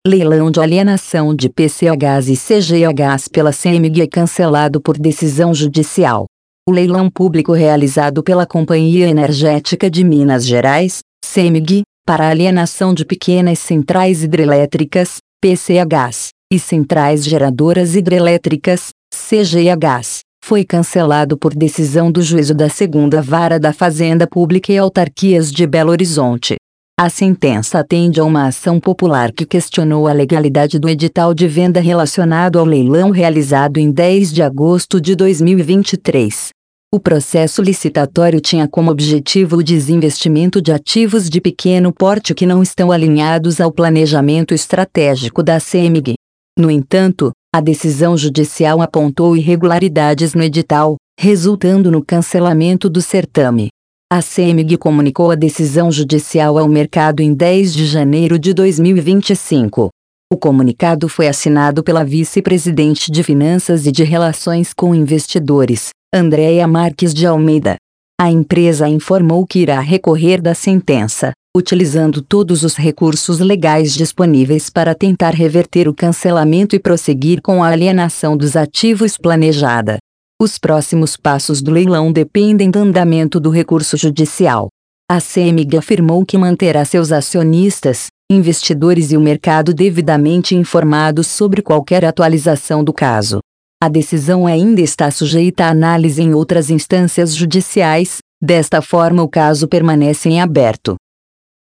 Leilão de alienação de PCHs e CGHs pela CEMIG é cancelado por decisão judicial. O leilão público realizado pela Companhia Energética de Minas Gerais, CEMIG, para alienação de pequenas centrais hidrelétricas, PCHs, e centrais geradoras hidrelétricas, CGHs, foi cancelado por decisão do juízo da 2ª Vara da Fazenda Pública e Autarquias de Belo Horizonte. A sentença atende a uma ação popular que questionou a legalidade do edital de venda relacionado ao leilão realizado em 10 de agosto de 2023. O processo licitatório tinha como objetivo o desinvestimento de ativos de pequeno porte que não estão alinhados ao planejamento estratégico da CEMIG. No entanto, a decisão judicial apontou irregularidades no edital, resultando no cancelamento do certame. A CEMIG comunicou a decisão judicial ao mercado em 10 de janeiro de 2025. O comunicado foi assinado pela vice-presidente de Finanças e de Relações com Investidores, Andréia Marques de Almeida. A empresa informou que irá recorrer da sentença, utilizando todos os recursos legais disponíveis para tentar reverter o cancelamento e prosseguir com a alienação dos ativos planejada. Os próximos passos do leilão dependem do andamento do recurso judicial. A CEMIG afirmou que manterá seus acionistas, investidores e o mercado devidamente informados sobre qualquer atualização do caso. A decisão ainda está sujeita a análise em outras instâncias judiciais, desta forma o caso permanece em aberto.